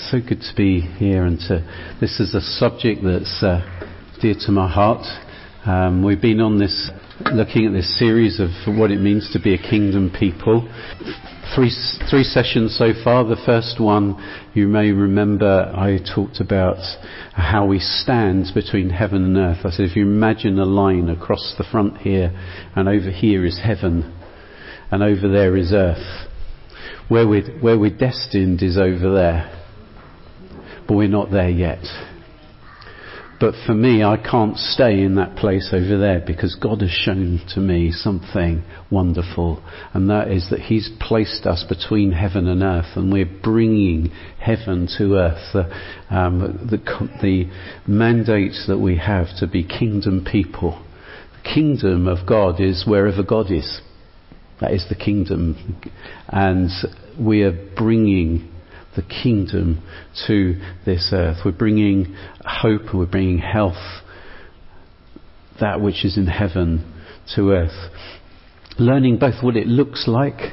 It's so good to be here, and this is a subject that's dear to my heart. We've been on this, looking at this series of what it means to be a kingdom people. Three sessions so far. The first one, you may remember, I talked about how we stand between heaven and earth. I said, if you imagine a line across the front here, and over here is heaven, and over there is earth. Where we're destined is over there, but we're not there yet. But for me, I can't stay in that place over there, because God has shown to me something wonderful, and that is that He's placed us between heaven and earth, and we're bringing heaven to earth. The mandate that we have to be kingdom people. The kingdom of God is wherever God is. That is the kingdom, and we are bringing the kingdom to this earth. We're bringing hope, we're bringing health, that which is in heaven to earth. Learning both what it looks like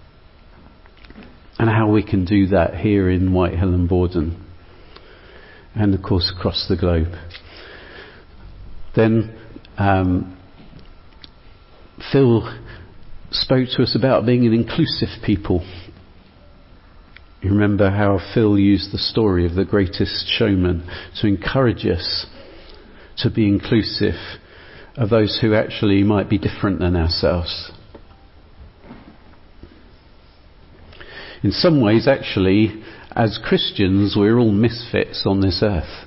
and how we can do that here in Whitehill and Borden, and of course across the globe. Then Phil spoke to us about being an inclusive people. You remember how Phil used the story of The Greatest Showman to encourage us to be inclusive of those who actually might be different than ourselves. In some ways, actually, as Christians, we're all misfits on this earth.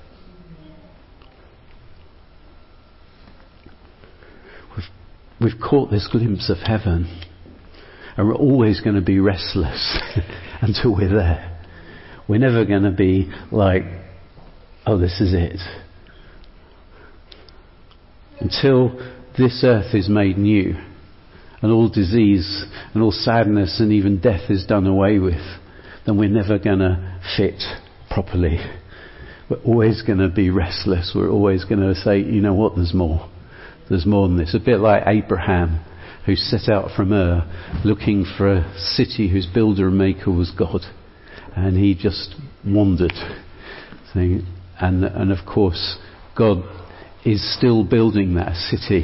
We've caught this glimpse of heaven, and we're always going to be restless until we're there. We're never going to be like, oh, this is it. Until this earth is made new, and all disease and all sadness and even death is done away with, then we're never going to fit properly. We're always going to be restless. We're always going to say, you know what, there's more. There's more than this. A bit like Abraham, who set out from Ur looking for a city whose builder and maker was God, and he just wandered. And of course, God is still building that city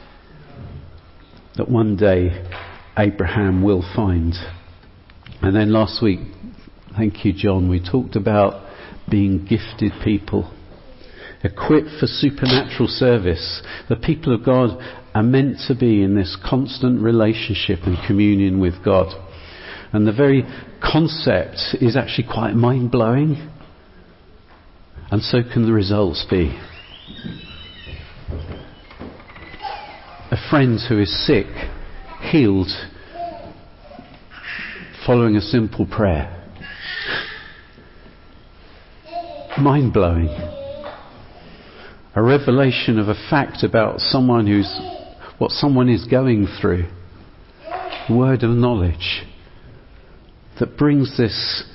that one day Abraham will find. And then last week, thank you, John, we talked about being gifted people, equipped for supernatural service. The people of God are meant to be in this constant relationship and communion with God. And the very concept is actually quite mind-blowing. And so can the results be. A friend who is sick, healed, following a simple prayer. Mind-blowing. A revelation of a fact about what someone is going through. A word of knowledge that brings this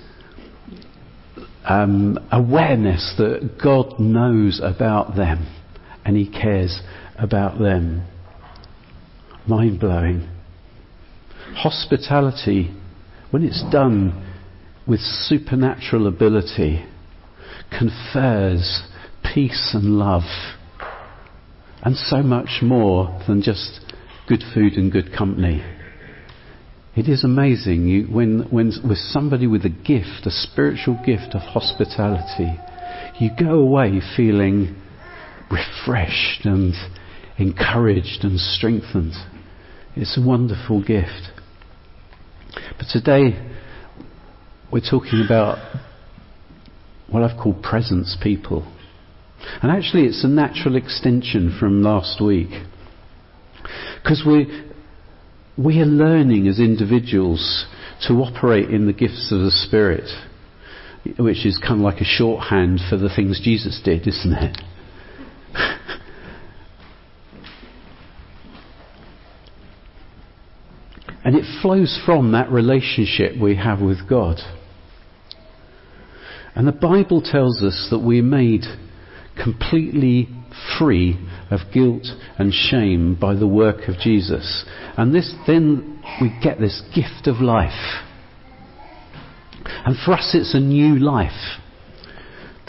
awareness that God knows about them and He cares about them. Mind-blowing. Hospitality, when it's done with supernatural ability, confers peace and love, and so much more than just good food and good company. It is amazing when with somebody with a gift, a spiritual gift of hospitality, you go away feeling refreshed and encouraged and strengthened. It's a wonderful gift. But today we're talking about what I've called presence people. And actually it's a natural extension from last week. Because we are learning as individuals to operate in the gifts of the Spirit, which is kind of like a shorthand for the things Jesus did, isn't it? And it flows from that relationship we have with God. And the Bible tells us that we're made completely free of guilt and shame by the work of Jesus. And then we get this gift of life. And for us it's a new life.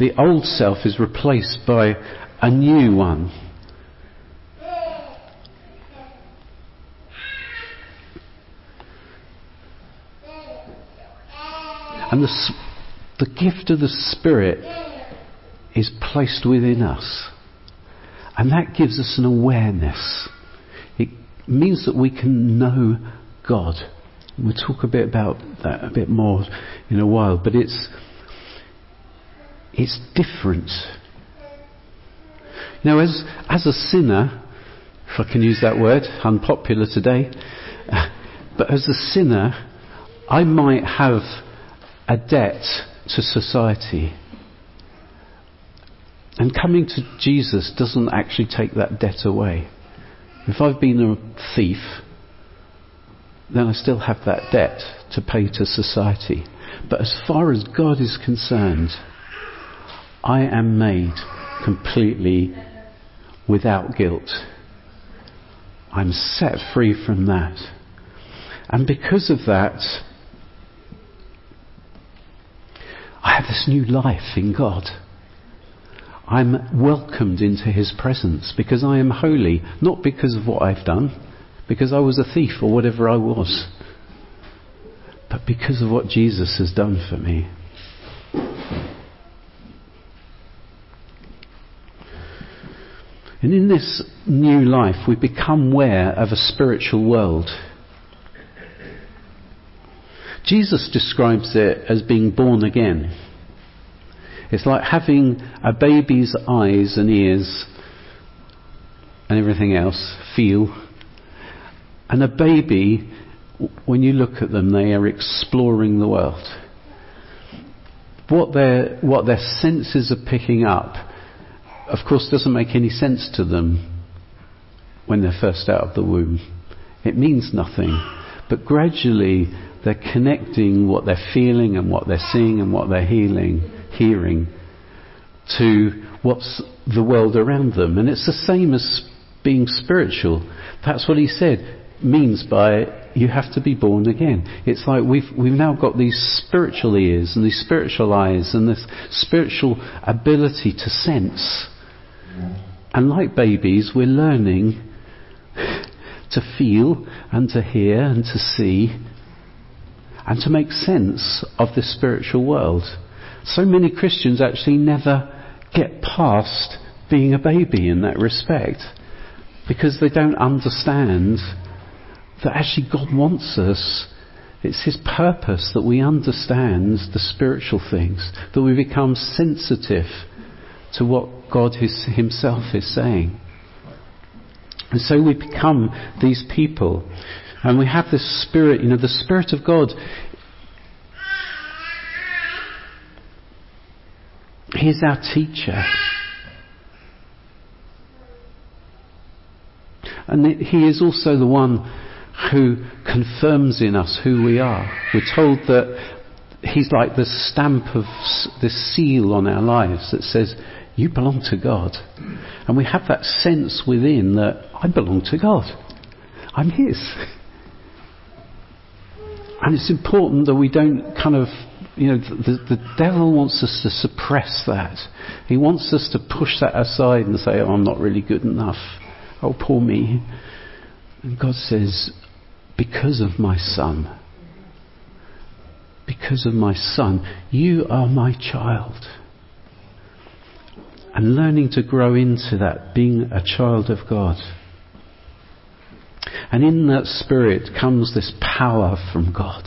the old self is replaced by a new one. And the gift of the Spirit is placed within us. And that gives us an awareness. It means that we can know God. We'll talk a bit about that a bit more in a while. But it's different. You know, as a sinner, if I can use that word, unpopular today, but as a sinner, I might have a debt to society. And coming to Jesus doesn't actually take that debt away. If I've been a thief, then I still have that debt to pay to society. But as far as God is concerned, I am made completely without guilt. I'm set free from that. And because of that, I have this new life in God. I'm welcomed into His presence because I am holy, not because of what I've done, because I was a thief or whatever I was, but because of what Jesus has done for me. And in this new life, we become aware of a spiritual world. Jesus describes it as being born again. It's like having a baby's eyes and ears and everything else, feel. And a baby, when you look at them, they are exploring the world. What their senses are picking up, of course, doesn't make any sense to them when they're first out of the womb. It means nothing. But gradually, they're connecting what they're feeling and what they're seeing and what they're hearing to what's the world around them. And it's the same as being spiritual. That's what he said means by you have to be born again. It's like we've now got these spiritual ears and these spiritual eyes and this spiritual ability to sense. And like babies, we're learning to feel and to hear and to see and to make sense of the spiritual world. So many Christians actually never get past being a baby in that respect because they don't understand that actually God wants us. It's His purpose that we understand the spiritual things, that we become sensitive to what God Himself is saying. And so we become these people. And we have this Spirit, the Spirit of God. He is our teacher. And He is also the one who confirms in us who we are. We're told that He's like the stamp of this seal on our lives that says, you belong to God. And we have that sense within that I belong to God. I'm His. And it's important that we don't kind of, the devil wants us to suppress that. He wants us to push that aside and say, I'm not really good enough. Oh, poor me. And God says, because of my Son, you are my child. And learning to grow into that, being a child of God. And in that Spirit comes this power from God.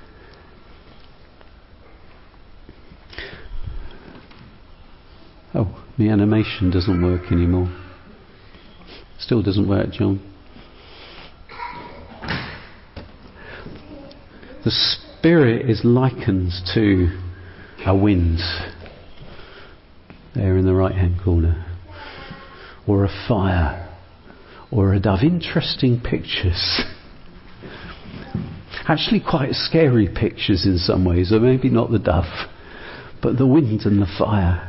Oh, the animation doesn't work anymore. Still doesn't work, John. The Spirit is likened to a wind. There in the right hand corner. Or a fire. Or a dove. Interesting pictures. Actually quite scary pictures in some ways, or maybe not the dove, but the wind and the fire.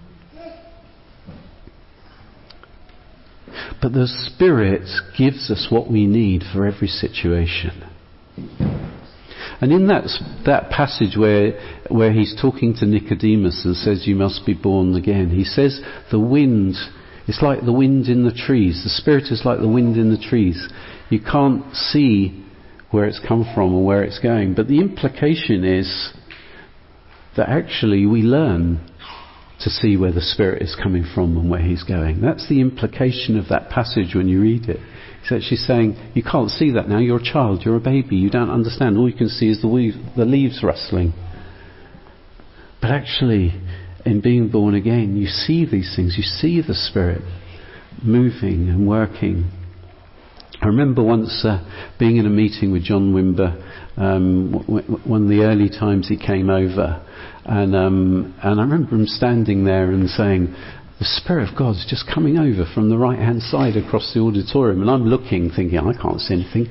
But the Spirit gives us what we need for every situation. And in that passage where he's talking to Nicodemus and says, you must be born again, he says the wind, it's like the wind in the trees. The Spirit is like the wind in the trees. You can't see where it's come from or where it's going. But the implication is that actually we learn to see where the Spirit is coming from and where he's going. That's the implication of that passage when you read it. He's actually saying, you can't see that now, you're a child, you're a baby, you don't understand. All you can see is the leaves rustling. But actually, in being born again, you see these things. You see the Spirit moving and working. I remember once being in a meeting with John Wimber, one of the early times he came over, and I remember him standing there and saying, the Spirit of God is just coming over from the right-hand side across the auditorium, and I'm looking, thinking, I can't see anything.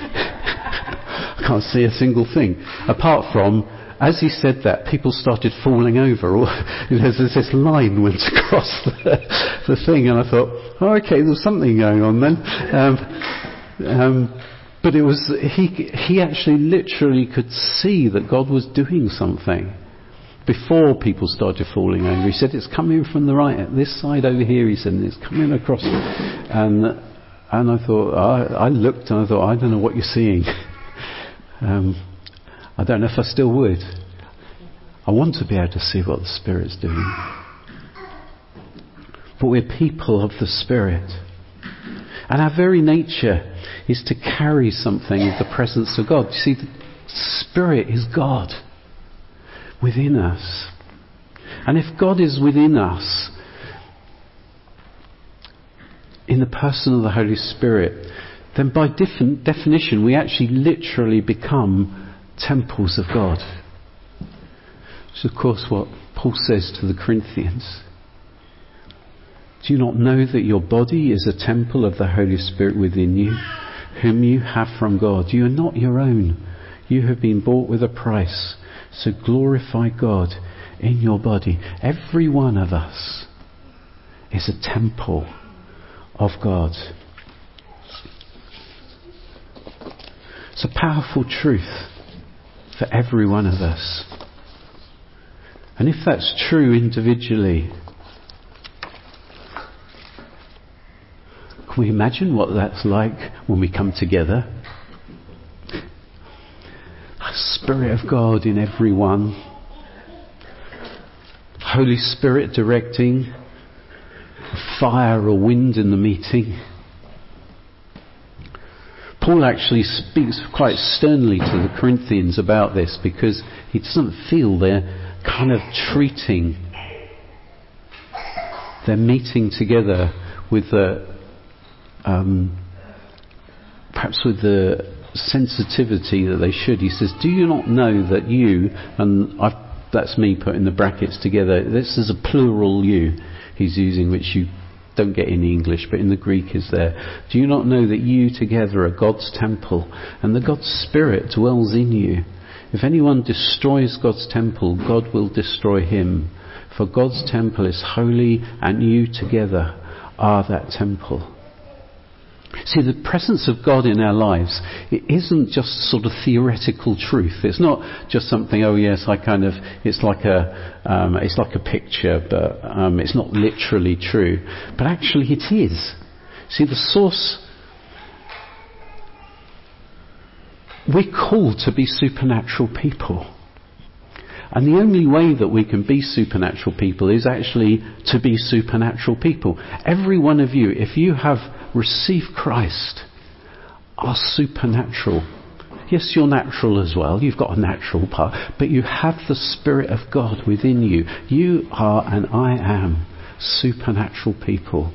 I can't see a single thing. Apart from, as he said that, people started falling over. Or, there's this line went across the thing, and I thought, oh, okay, there's something going on then. But it was he actually literally could see that God was doing something before people started falling over. He said, it's coming from the right, this side over here, he said, and it's coming across. And I thought, I looked and I thought, I don't know what you're seeing. I don't know if I still would. I want to be able to see what the Spirit's doing. But we're people of the Spirit. And our very nature is to carry something of the presence of God. You see, the Spirit is God within us. And if God is within us, in the person of the Holy Spirit, then by definition we actually literally become temples of God. Which is of course what Paul says to the Corinthians. Do you not know that your body is a temple of the Holy Spirit within you, whom you have from God? You are not your own. You have been bought with a price. So glorify God in your body. Every one of us is a temple of God. It's a powerful truth for every one of us. And if that's true individually, can we imagine what that's like when we come together? The Spirit of God in everyone. Holy Spirit directing. Fire or wind in the meeting. Paul actually speaks quite sternly to the Corinthians about this because he doesn't feel they're kind of treating their meeting together with perhaps with the sensitivity that they should. He says, do you not know that you, and that's me putting the brackets together, this is a plural you he's using, which you don't get in English, but in the Greek is there. Do you not know that you together are God's temple, and that God's Spirit dwells in you? If anyone destroys God's temple, God will destroy him. For God's temple is holy, and you together are that temple. See, the presence of God in our lives, it isn't just sort of theoretical truth. It's not just something, oh yes, it's like a picture, but it's not literally true. But actually it is. See, the source, we're called to be supernatural people. And the only way that we can be supernatural people is actually to be supernatural people. Every one of you, if you have received Christ, are supernatural. Yes, you're natural as well. You've got a natural part. But you have the Spirit of God within you. You are and I am supernatural people.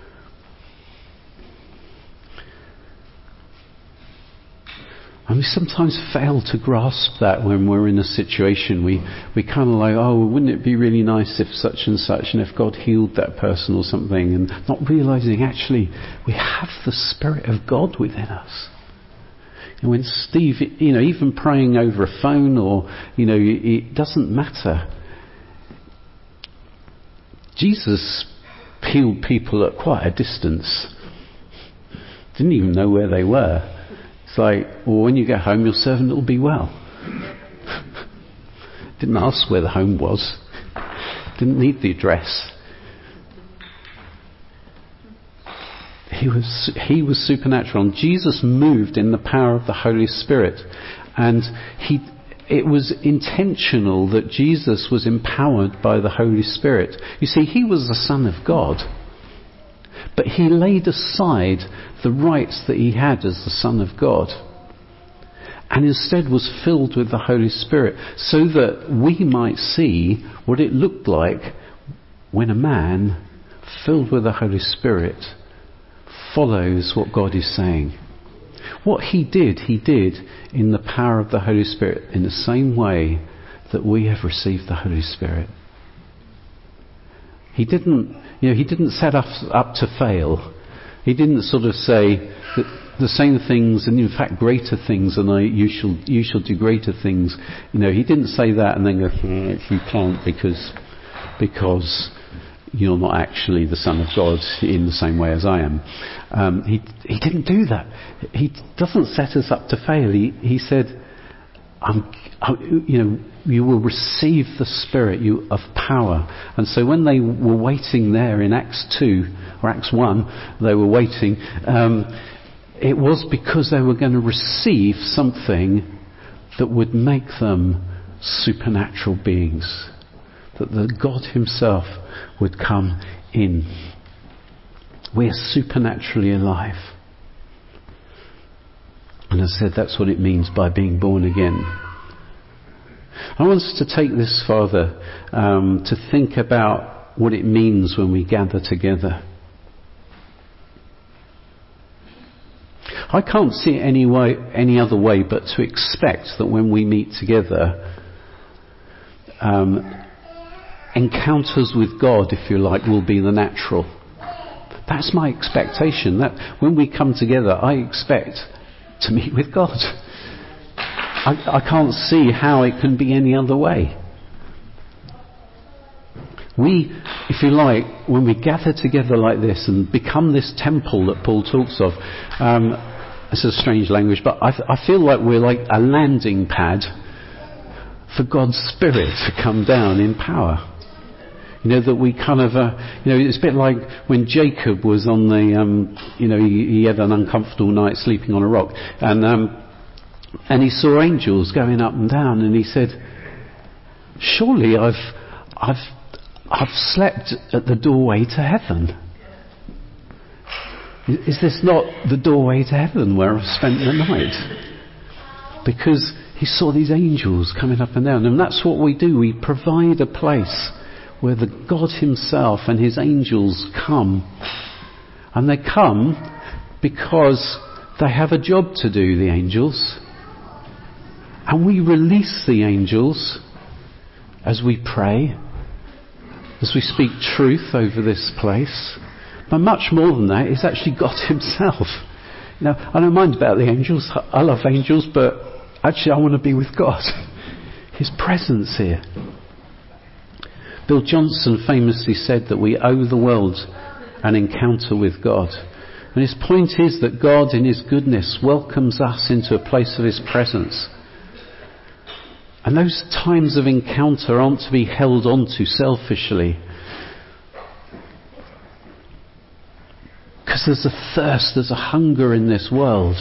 And we sometimes fail to grasp that when we're in a situation. We kind of like, oh, wouldn't it be really nice if such and such, and if God healed that person or something, and not realising actually we have the Spirit of God within us. And when Steve, even praying over a phone or, it doesn't matter. Jesus healed people at quite a distance. Didn't even know where they were. It's like, well, when you get home, your servant will be well. Didn't ask where the home was. Didn't need the address. He was supernatural, and Jesus moved in the power of the Holy Spirit, and it was intentional that Jesus was empowered by the Holy Spirit. You see, he was the Son of God, but he laid aside the rights that he had as the Son of God, and instead was filled with the Holy Spirit, so that we might see what it looked like when a man filled with the Holy Spirit follows what God is saying. What he did in the power of the Holy Spirit, in the same way that we have received the Holy Spirit. He didn't set us up to fail. He didn't sort of say that the same things, and in fact greater things, and you shall do greater things. He didn't say that and then go, you can't because you're not actually the Son of God in the same way as I am. He didn't do that. He doesn't set us up to fail. He said, you will receive the Spirit of power. And so when they were waiting there in Acts 2 or Acts 1, they were waiting. It was because they were going to receive something that would make them supernatural beings. That the God himself would come in. We are supernaturally alive. And I said that's what it means by being born again. I want us to take this further, to think about what it means when we gather together. I can't see it any other way but to expect that when we meet together, encounters with God, if you like, will be the natural. That's my expectation. That when we come together, I expect to meet with God. I can't see how it can be any other way. We, if you like, when we gather together like this and become this temple that Paul talks of, it's a strange language, but I feel like we're like a landing pad for God's Spirit to come down in power. That we kind of, it's a bit like when Jacob was on the, he had an uncomfortable night sleeping on a rock, and he saw angels going up and down, and he said, "Surely I've slept at the doorway to heaven. Is this not the doorway to heaven where I've spent the night?" Because he saw these angels coming up and down, and that's what we do. We provide a place where the God himself and his angels come. And they come because they have a job to do, the angels. And we release the angels as we pray, as we speak truth over this place. But much more than that, it's actually God himself. I don't mind about the angels. I love angels, but actually I want to be with God. His presence here. Bill Johnson famously said that we owe the world an encounter with God. And his point is that God in his goodness welcomes us into a place of his presence. And those times of encounter aren't to be held on to selfishly. Because there's a thirst, there's a hunger in this world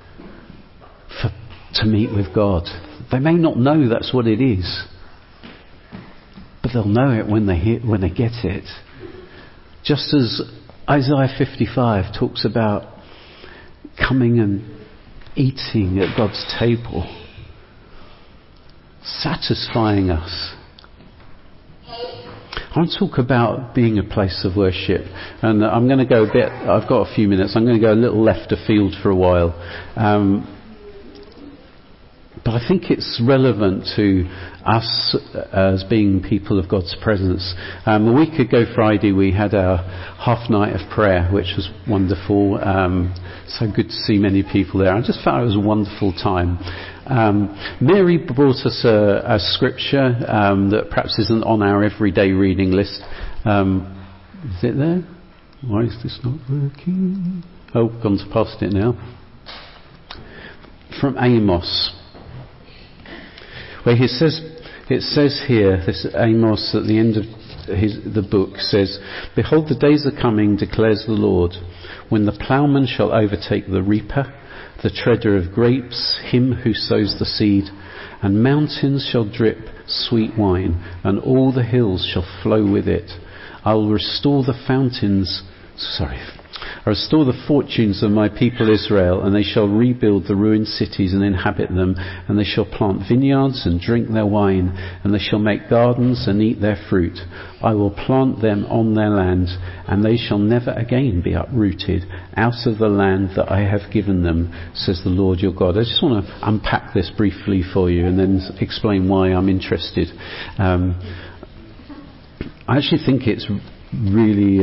to meet with God. They may not know that's what it is, but they'll know it when they get it. Just as Isaiah 55 talks about coming and eating at God's table, satisfying us. I want to talk about being a place of worship, and I'm going to go I've got a few minutes, I'm going to go a little left of field for a while. But I think it's relevant to us as being people of God's presence. A week ago Friday we had our half night of prayer, which was wonderful. So good to see many people there. I just felt it was a wonderful time. Mary brought us a scripture that perhaps isn't on our everyday reading list. Is it there? Why is this not working? Oh, gone past it now. From Amos, where he says, It says here, this Amos at the end of the book says, "Behold, the days are coming, declares the Lord, when the ploughman shall overtake the reaper, the treader of grapes, him who sows the seed, and mountains shall drip sweet wine, and all the hills shall flow with it. I will restore the fortunes of my people Israel, and they shall rebuild the ruined cities and inhabit them, and they shall plant vineyards and drink their wine, and they shall make gardens and eat their fruit. I will plant them on their land, and they shall never again be uprooted out of the land that I have given them, says the Lord your God." I just want to unpack this briefly for you and then explain why I'm interested. I actually think it's really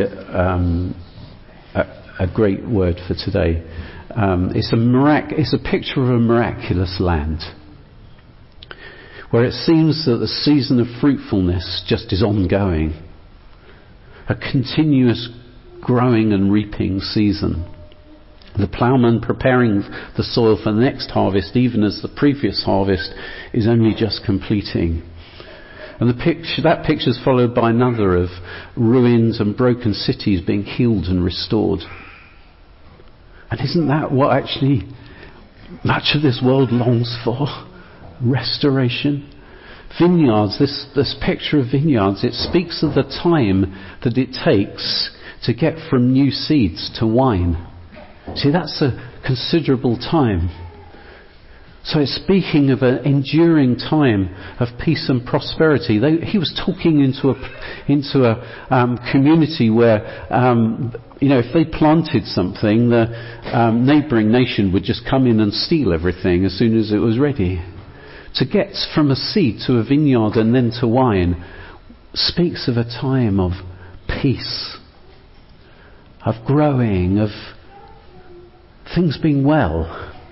a great word for today. It's a picture of a miraculous land where it seems that the season of fruitfulness just is ongoing, a continuous growing and reaping season. The ploughman preparing the soil for the next harvest, even as the previous harvest is only just completing. And that picture is followed by another of ruins and broken cities being healed and restored. And isn't that what actually much of this world longs for? Restoration. Vineyards, this picture of vineyards, it speaks of the time that it takes to get from new seeds to wine. See, that's a considerable time. So it's speaking of an enduring time of peace and prosperity. He was talking into a community where, if they planted something, the neighbouring nation would just come in and steal everything as soon as it was ready. To get from a seed to a vineyard and then to wine speaks of a time of peace, of growing, of things being well.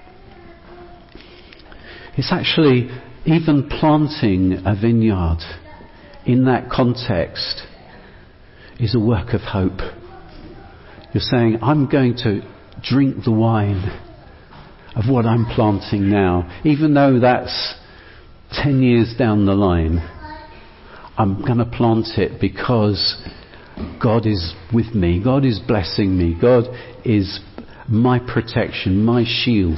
It's actually even planting a vineyard in that context is a work of hope. You're saying, I'm going to drink the wine of what I'm planting now, even though that's 10 years down the line. I'm going to plant it because God is with me. God is blessing me. God is my protection, my shield.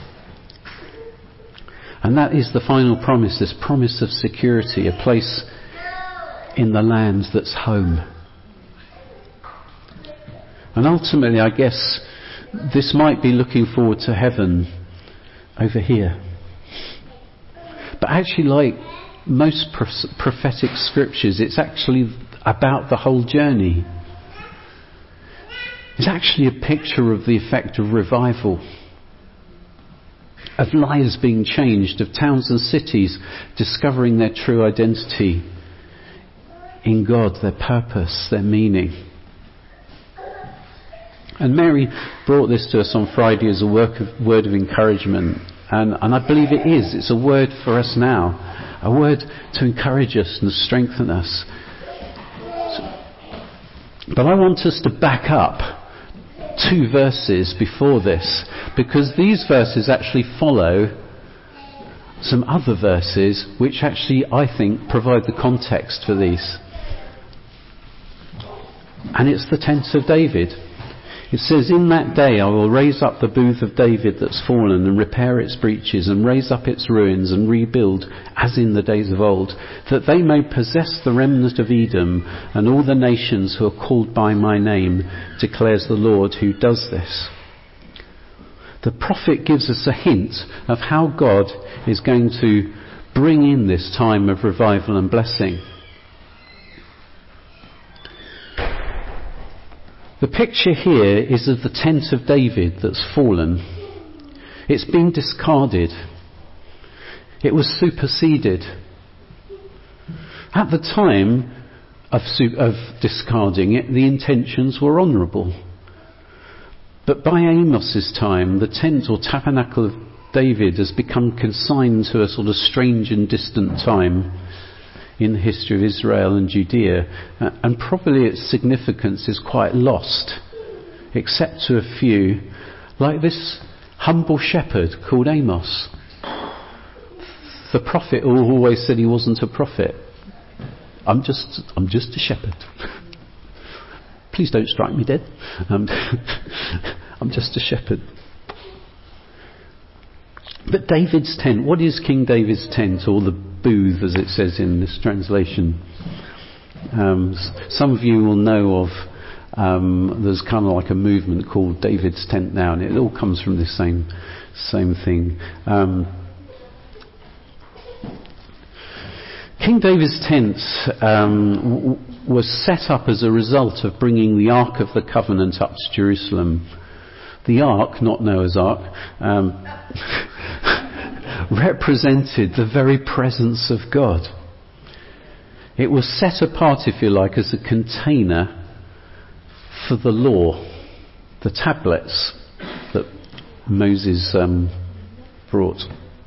And that is the final promise, this promise of security, a place in the land that's home. And ultimately, I guess, this might be looking forward to heaven over here. But actually, like most prophetic scriptures, it's actually about the whole journey. It's actually a picture of the effect of revival, of lives being changed, of towns and cities discovering their true identity in God, their purpose, their meaning. And Mary brought this to us on Friday as a word of encouragement. And I believe it is. It's a word for us now. A word to encourage us and strengthen us. But I want us to back up 2 verses before this, because these verses actually follow some other verses which actually, I think, provide the context for these. And it's the tent of David. It says, "In that day I will raise up the booth of David that's fallen, and repair its breaches, and raise up its ruins, and rebuild as in the days of old, that they may possess the remnant of Edom, and all the nations who are called by my name, declares the Lord who does this." The prophet gives us a hint of how God is going to bring in this time of revival and blessing. The picture here is of the tent of David that's fallen. It's been discarded. It was superseded. At the time of discarding it, the intentions were honourable. But by Amos's time, the tent or tabernacle of David has become consigned to a sort of strange and distant time in the history of Israel and Judea, and probably its significance is quite lost, except to a few, like this humble shepherd called Amos. the prophet who always said he wasn't a prophet. I'm just a shepherd. Please don't strike me dead. I'm just a shepherd. But David's tent, what is King David's tent, or the booth as it says in this translation? Some of you will know of, there's kind of like a movement called David's tent now, and it all comes from the same thing. King David's tent was set up as a result of bringing the Ark of the Covenant up to Jerusalem. The Ark, not Noah's Ark, represented the very presence of God. It was set apart, if you like, as a container for the law, the tablets that Moses brought.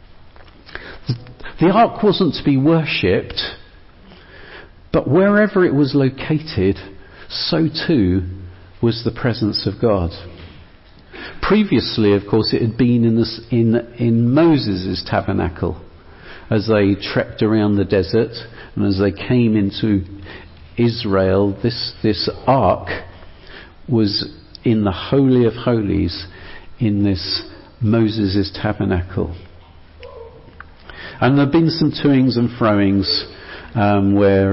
The ark wasn't to be worshipped, but wherever it was located, so too was the presence of God. Previously, of course, it had been in Moses' tabernacle as they trekked around the desert, and as they came into Israel, this ark was in the Holy of Holies in this Moses' tabernacle. And there have been some toings and froings where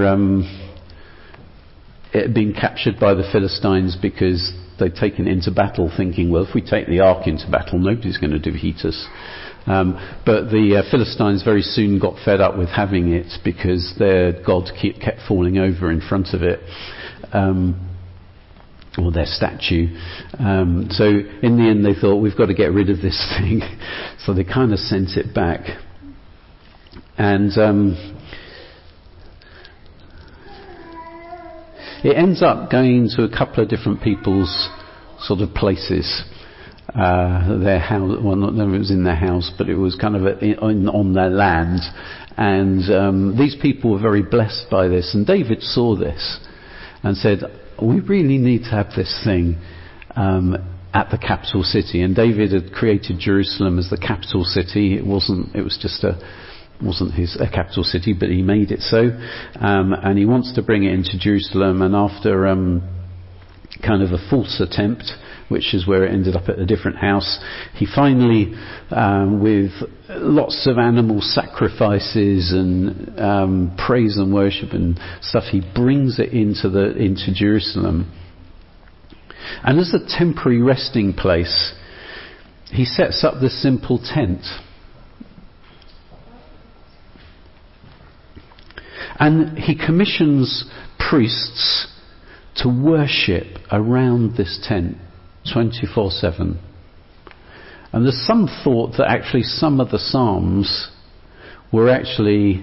it had been captured by the Philistines because they'd taken it into battle thinking, well, if we take the ark into battle, nobody's going to defeat us. But the Philistines very soon got fed up with having it because their god kept falling over in front of it, or their statue. So in the end they thought, we've got to get rid of this thing. So they kind of sent it back. And it ends up going to a couple of different people's sort of places. Their house, well, not it was in their house, but it was kind of on their land. And these people were very blessed by this. And David saw this and said, we really need to have this thing at the capital city. And David had created Jerusalem as the capital city. It wasn't a capital city, but he made it so. And he wants to bring it into Jerusalem. And after kind of a false attempt, which is where it ended up at a different house, he finally, with lots of animal sacrifices and praise and worship and stuff, he brings it into Jerusalem. And as a temporary resting place, he sets up this simple tent. And he commissions priests to worship around this tent 24/7. And there's some thought that actually some of the psalms were actually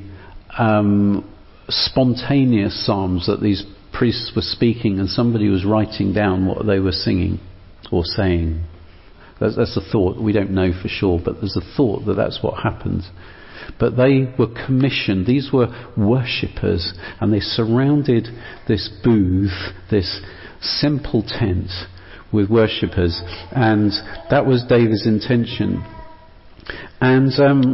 spontaneous psalms that these priests were speaking, and somebody was writing down what they were singing or saying. That's a thought. We don't know for sure, but there's a thought that that's what happened. But they were commissioned. These were worshippers, and they surrounded this booth, this simple tent, with worshippers, and that was David's intention. And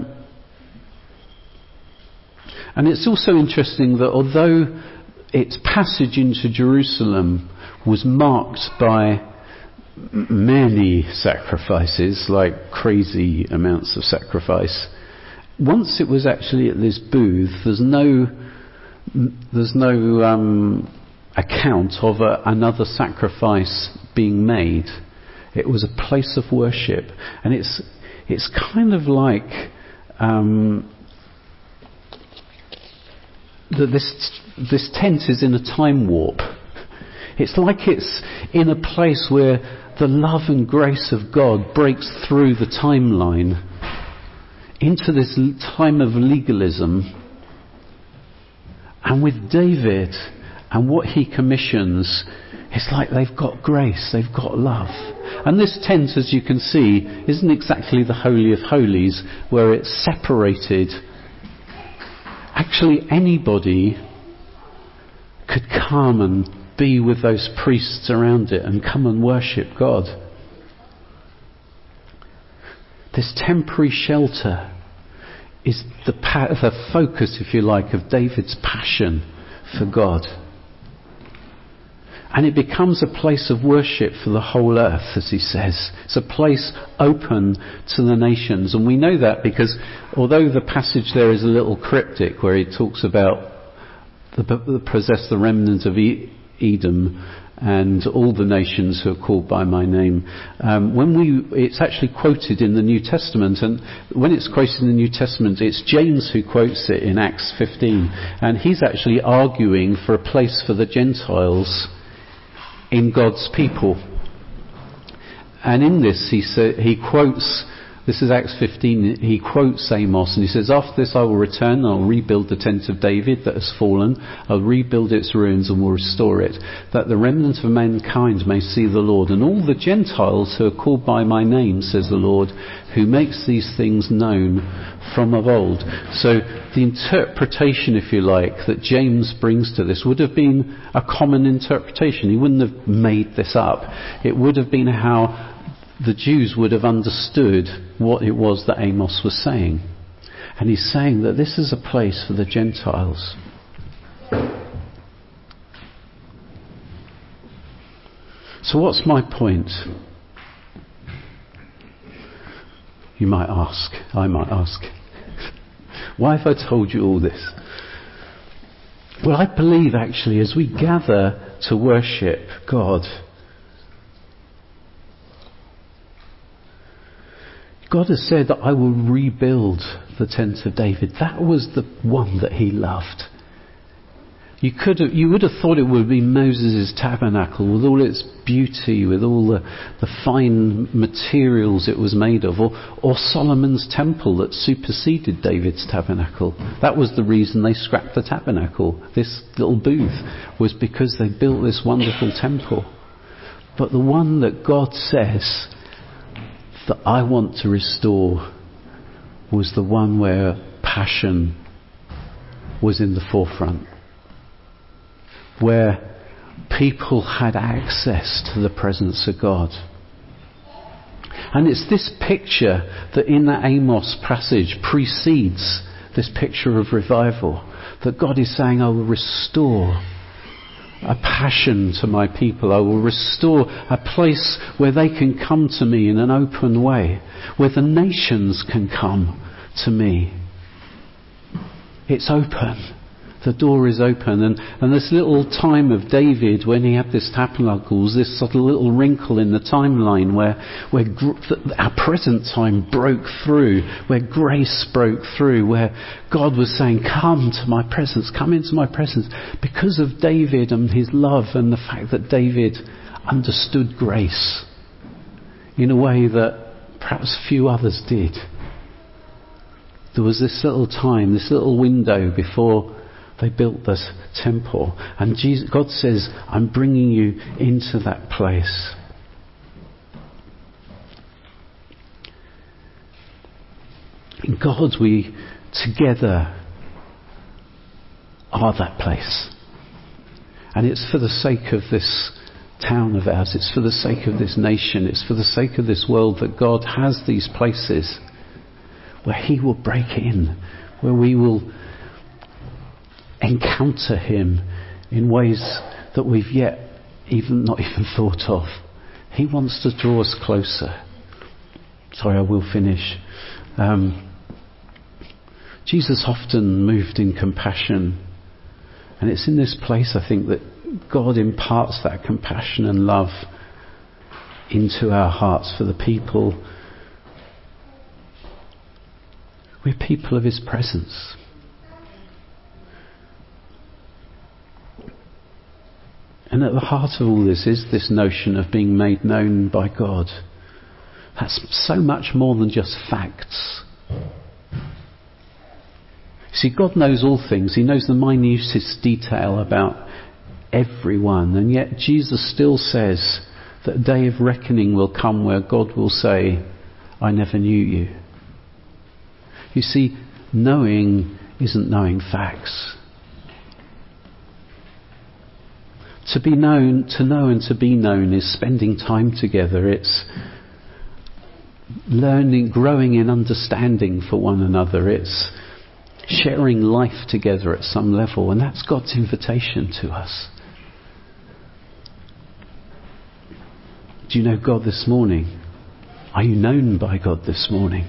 it's also interesting that although its passage into Jerusalem was marked by many sacrifices, like crazy amounts of sacrifice, once it was actually at this booth, there's no account of another sacrifice being made. It was a place of worship, and it's kind of like this tent is in a time warp. It's like it's in a place where the love and grace of God breaks through the timeline into this time of legalism. And with David and what he commissions, it's like they've got grace, they've got love. And this tent, as you can see, isn't exactly the Holy of Holies where it's separated. Actually, anybody could come and be with those priests around it and come and worship God. This temporary shelter is the focus, if you like, of David's passion for God. And it becomes a place of worship for the whole earth, as he says. It's a place open to the nations. And we know that because although the passage there is a little cryptic, where he talks about the remnant of Edom and all the nations who are called by my name, it's actually quoted in the New Testament. And when it's quoted in the New Testament, it's James who quotes it in Acts 15. And he's actually arguing for a place for the Gentiles in God's people. And in this he quotes, this is Acts 15, he quotes Amos, and he says, after this I will return and I'll rebuild the tent of David that has fallen, I'll rebuild its ruins and will restore it, that the remnant of mankind may see the Lord, and all the Gentiles who are called by my name, says the Lord, who makes these things known from of old. So the interpretation, if you like, that James brings to this would have been a common interpretation. He wouldn't have made this up. It would have been how the Jews would have understood what it was that Amos was saying. And he's saying that this is a place for the Gentiles. So what's my point? You might ask. I might ask. Why have I told you all this? Well, I believe actually as we gather to worship God, God has said that I will rebuild the tent of David. That was the one that he loved. You would have thought it would be Moses' tabernacle with all its beauty, with all the fine materials it was made of, or Solomon's temple that superseded David's tabernacle. That was the reason they scrapped the tabernacle. This little booth was because they built this wonderful temple. But the one that God says that I want to restore was the one where passion was in the forefront, where people had access to the presence of God. And it's this picture that in the Amos passage precedes this picture of revival, that God is saying, I will restore a passion to my people. I will restore a place where they can come to me in an open way, where the nations can come to me. It's open. The door is open. And this little time of David, when he had this tabernacle, was this sort of little wrinkle in the timeline where our present time broke through, where grace broke through, where God was saying, come to my presence, come into my presence, because of David and his love and the fact that David understood grace in a way that perhaps few others did. There was this little time, this little window before they built this temple. And God says, I'm bringing you into that place. In God, we together are that place. And it's for the sake of this town of ours. It's for the sake of this nation. It's for the sake of this world that God has these places where He will break in, where we will encounter Him in ways that we've yet not even thought of. He wants to draw us closer. Sorry, I will finish. Jesus often moved in compassion, and it's in this place, I think, that God imparts that compassion and love into our hearts for the people. We're people of His presence. And at the heart of all this is this notion of being made known by God. That's so much more than just facts. See, God knows all things. He knows the minutest detail about everyone. And yet Jesus still says that a day of reckoning will come where God will say, I never knew you. You see, knowing isn't knowing facts. To be known, to know and to be known is spending time together. It's learning, growing in understanding for one another. It's sharing life together at some level, and that's God's invitation to us. Do you know God this morning? Are you known by God this morning?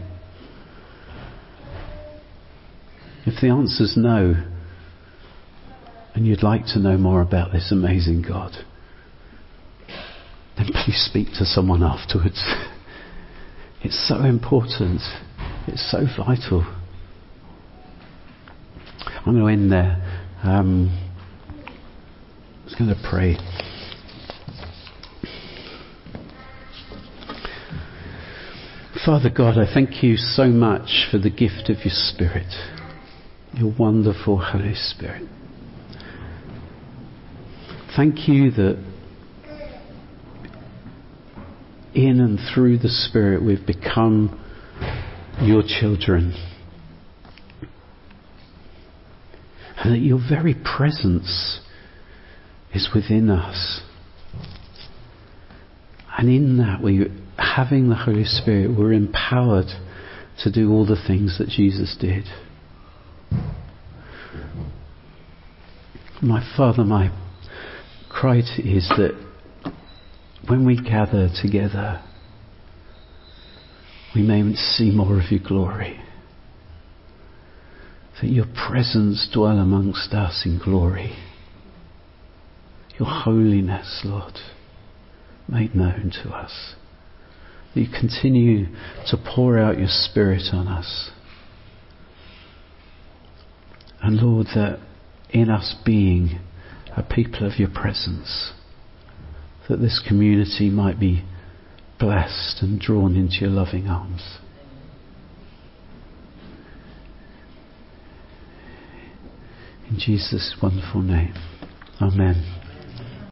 If the answer's no, and you'd like to know more about this amazing God, then please speak to someone afterwards. It's so important. It's so vital. I'm going to end there. I'm just going to pray. Father God, I thank you so much for the gift of your Spirit, your wonderful Holy Spirit. Thank you that in and through the Spirit we've become your children. And that your very presence is within us. And in that, having the Holy Spirit, we're empowered to do all the things that Jesus did. My Father, my cry is that when we gather together, we may see more of your glory. That your presence dwell amongst us in glory. Your holiness, Lord, made known to us. That you continue to pour out your Spirit on us. And Lord, that in us being a people of your presence, that this community might be blessed and drawn into your loving arms. In Jesus' wonderful name. Amen.